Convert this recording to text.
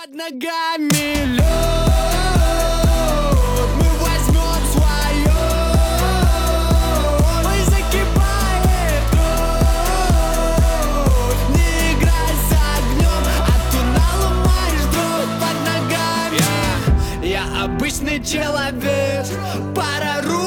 под ногами лед, мы возьмем свое. Ой, закипает кровь, не играй с огнем, а то наломаешь дров под ногами. Я обычный человек, пара рук